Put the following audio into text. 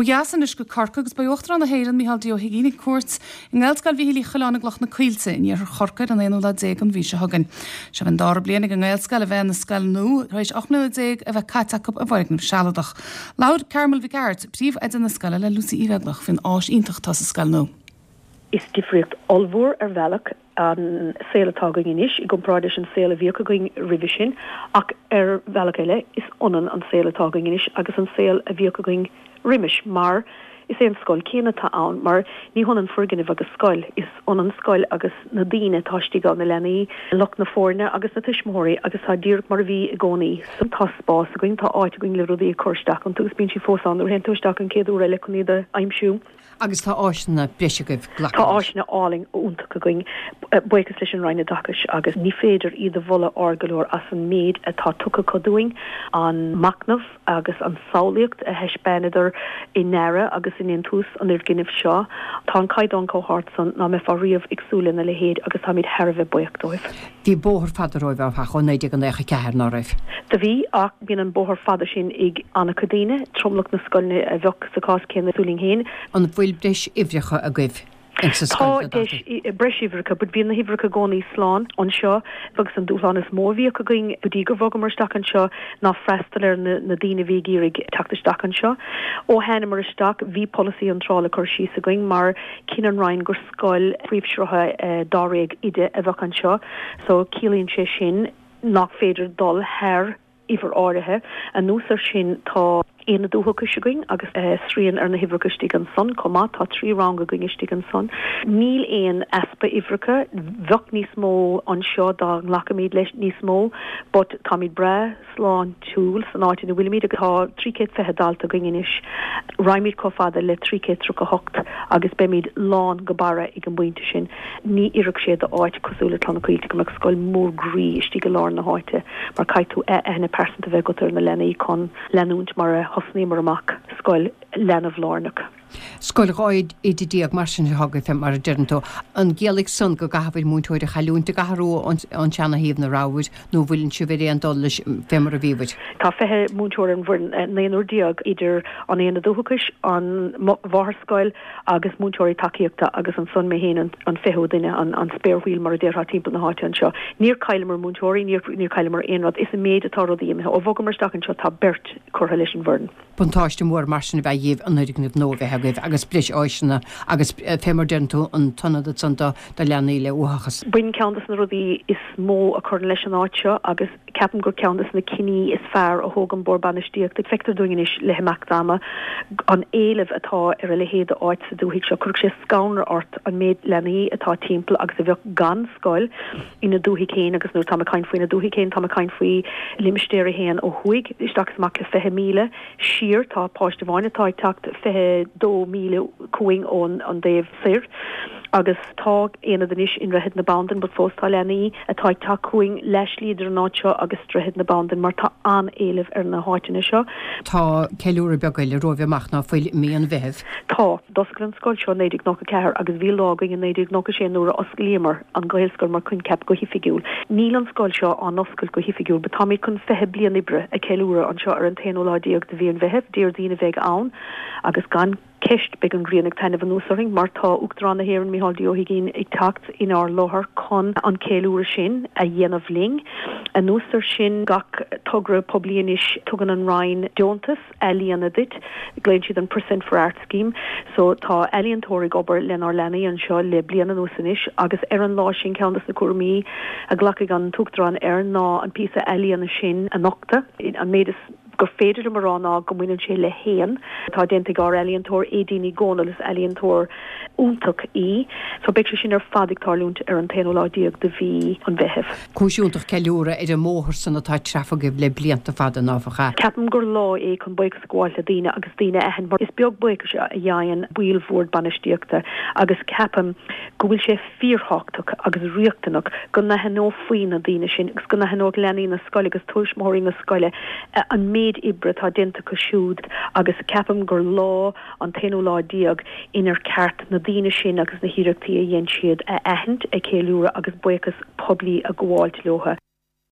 jasan is go carcagus by ochtra na héan Michael Dio Higgini cuat in Gaelsgal vi hili chalána glach na cuilte in ar chorca an éú le dé an ví se hagan. Se an dar blianig an Gaelsgal a bheit na scal nó, rééis 8 a bheith caiach a bhaign sealadach. Laud Carmel Vigart, príomh ed na scala le Lucy Iveglach fin áis intachtas a scal nó. Is difriocht olvoer velach an sale tagging inis, I gompradish an sale vioca going revision, ac velach eile is onan an sale tagging inis, agus an sale a vioca going rimish, mar is ein skol céna tá an, mar ní hon an furginnih agus skol, is on an skol agus na dine táistí gan na lenny, loch na fórne agus na tuismóí agus ha dúr mar bhí a gcónaí, san taspás a going tá áit a going le rudí a chuirsteach, an tugus bín si fósán ar hen tuirsteach an céadú le chuní de aimsú. Agus tá áisna breisegah glach. Tá áisna áling úntacha going buchas leis an roinine dachas agus ní féidir iad a bhola orgalúir as an méid atá tucha codúing an macnamh agus an saolaíocht a heispéidir in nera agus in intús an irginibh seo. Tá an caiidán cóhart san ná me fá riamh agsúla na le héad agus ha míid herbh buachtóibh. Bhí bóthar fadar roibh a chu néidir an écha ceair ná raibh. Da bhí ach bíon an bóthar fada sin ag anna codíine, tromlach na scoilne a bheoch sa cás cén na súling héin. An bhfuil breis ibrecha a gaibh. Tá breisivrecha, bud bíon na hivrecha gcónaí slán an seo, agus an dúláán is mór a going budí gur bhagam marsteach an seo ná freistal ar na dtíine bhí gírig teachtasteach an seo. Ó hena mar isteach bhí policy an trála chuir síos a going mar cin an rain gur scoil príomhsrutha dáréig ide a bhach an seo, so cílíonn sé sin nach féidir dul hair iver áirithe a núsar sin tá éana dúthcha going agus srían ar na hivrecha stig an son comá tá 3 ranga going stig an son. Níl éon aspa ivrecha, bhech níos mó an seo dá an lachamíd leis níos mó, but tá míid bre, sláán, túúl san áitin na bhuiile míad agus tá 3 fethe dalta going inis. Raimíd có fada le 3 trucha hocht agus be míid lán go bara ag an buinte sin. Ní ireach séad a áit cosúla tána cuilte go meag scoil mór grí stig go lár na háite, mar caiitú na percent a bheith gotar na lenaí con lenúnt mar hosní mar amach scoil lenah lárnach. Scoil gáid idirdíag mar sin hagad fe mar a dyrntó. An géalaigh sun go gahabhid múntóir a chaúnta gaharú an teanna híomh na ráid nó bhfuiln si bhéir an dul fe mar a bhíhid. Tá fethe múntóir an bhfuin naonúr díag idir an éana dúchas an bhharscoil agus múntóirí takeíochta agus an sun mé héin an fehu duine an spéirhhuiil mar a déirtha timppla na háte an seo. Níor caiilemar múntóirí, níor caiilemar aonrad is a méad atá rodí ó bhogam marsteach an seo tá bert chutha leis an bhirn. Buntáiste mór mar sin bheith dhéobh an nuidirgnamh nóbheith agus blis áisina agus fémar dentú an tonna santa de leanaí le uachas. Buin ceantas na rudí is mó a chun leis an áiteo agus ceapan gur ceantas na cinní is fearr a thógan borbanistíocht ag feictar doing is le heachdáma an éileh atá ar a le héad áit sa dúhiigh seo chuir sé scanar ort an méid leanaí atá timppla agus a bheoh gan scoil ina dúhi céin agus nó tá cain faoin na dúhi céin tá cain faoi limstéir héan ó thuig isteachs mac le 5 míle siar tá páiste bháine tá tacht 2 míle cuing an déobh sir agus tá éana den is in rehead na bandan bud fóstá leanaí atá tá cuing leis líidir an áiteo agus rehead na bandan mar tá an éileh ar na háitina seo. Tá ceúra begaile roimhachna foiil míon bheith. Tá dosgur an scoil seo néidir nó a ceair agus bhí lágaing an néidir nó sé nuair os lémar an gailscoil mar chun ceap go hifigiúil. Níl an scoil seo an oscail go hifigiúil, be tá míid chun fethe blian ibre a ceúra an seo ar an téanoládíag de bhí an bheith dír dína bheith ann agus gan ceist be an gríannig tainna van úsaring mar tá uachtarrán na héann Micheál Dio Higgin ag tacht in ár láthar chun an céúra sin a dhéanamh ling a núsar sin gach tugra poblíanis tugan an rain deontas Eliana dit gléin siad an percent for art scheme so tá Eliantóri gobar lenar lenaí an seo le blian an úsanis agus ar an lá sin ceantas na cuairmí a ghlacha an tuachtarrán ar ná an písa Eliana sin a nocta an méidir gur féidir marrána go muinen sé le héan tá dénta gá Eliantór édíní gónalas Eliantór úntaach í so beidir sin ar fadigtarlúnt ar an téanoládíag de bhí an bheitheh. Cúisiúntaach ceúra ar a móthir san atá trefagah le blianta fada náfacha. Ceapan gur lá é chun buic scoáil a dtíine agus tíine ehan mar is beag buic se a dhéann bhuiilmhór banistíochta agus ceapan go bhfuil sé fíorthachtaach agus riachtanach go na henó faoin a dtíine sin agus go na henó leanaí na scoile agus tuaismóirí na scoile an méid ibre tá dinta go siúd agus ceapam gur lá an téanoládíag inar ceart na dtíine sin agus na hiireachtaí a dhéon siad a ehint a céúra agus buchas poblí a gháilt leotha.